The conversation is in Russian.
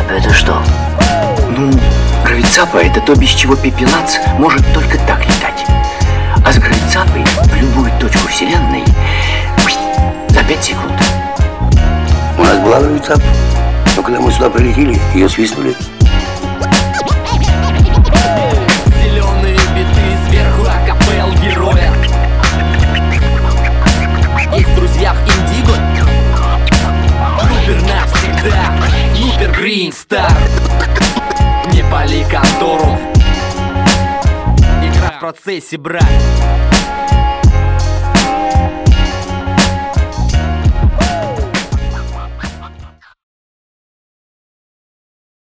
Это что? Ну, гравицапа — это то, без чего пепелац может только так летать. А с гравицапой в любую точку вселенной за 5 секунд. У нас была гравицапа, но когда мы сюда прилетели, ее свистнули. Зеленые биты сверху акапелл героя. Есть в друзьях Индиго. Лупер навсегда. Лупер Грин Стар. Не пали контору. Игра в процессе, брат.